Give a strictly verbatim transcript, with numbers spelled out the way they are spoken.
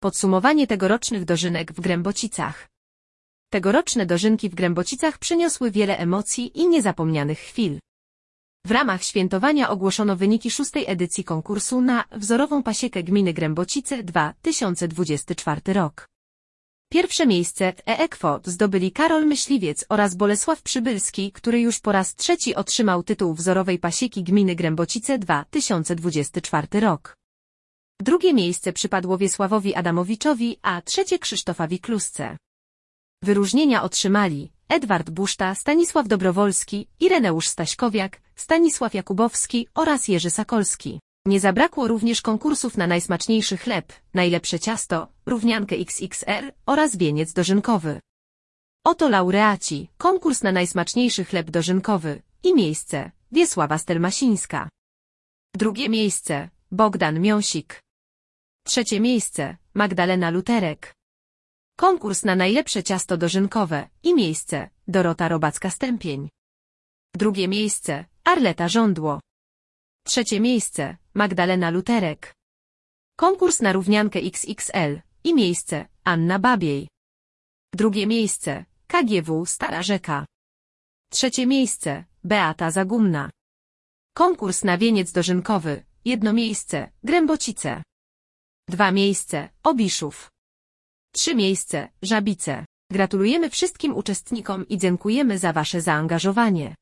Podsumowanie tegorocznych dożynek w Grębocicach. Tegoroczne dożynki w Grębocicach przyniosły wiele emocji i niezapomnianych chwil. W ramach świętowania ogłoszono wyniki szóstej edycji konkursu na wzorową pasiekę gminy Grębocice dwa tysiące dwudziesty czwarty rok. Pierwsze miejsce w e-Ekwot zdobyli Karol Myśliwiec oraz Bolesław Przybylski, który już po raz trzeci otrzymał tytuł wzorowej pasieki gminy Grębocice dwa tysiące dwudziesty czwarty rok. Drugie miejsce przypadło Wiesławowi Adamowiczowi, a trzecie Krzysztofowi Klusce. Wyróżnienia otrzymali Edward Buszta, Stanisław Dobrowolski, Ireneusz Staśkowiak, Stanisław Jakubowski oraz Jerzy Sakolski. Nie zabrakło również konkursów na najsmaczniejszy chleb, najlepsze ciasto, równiankę X X L oraz wieniec dożynkowy. Oto laureaci, konkurs na najsmaczniejszy chleb dożynkowy i miejsce Wiesława Stelmasińska. Drugie miejsce Bogdan Miąsik. Trzecie miejsce Magdalena Luterek. Konkurs na najlepsze ciasto dożynkowe i miejsce Dorota Robacka-Stępień. Drugie miejsce Arleta Żądło. Trzecie miejsce Magdalena Luterek. Konkurs na równiankę X X L i miejsce Anna Babiej. Drugie miejsce K G W Stara Rzeka. Trzecie miejsce Beata Zagumna. Konkurs na wieniec dożynkowy, jedno miejsce Grębocice. Dwa miejsce Obiszów. Trzy miejsce Żabice. Gratulujemy wszystkim uczestnikom i dziękujemy za wasze zaangażowanie.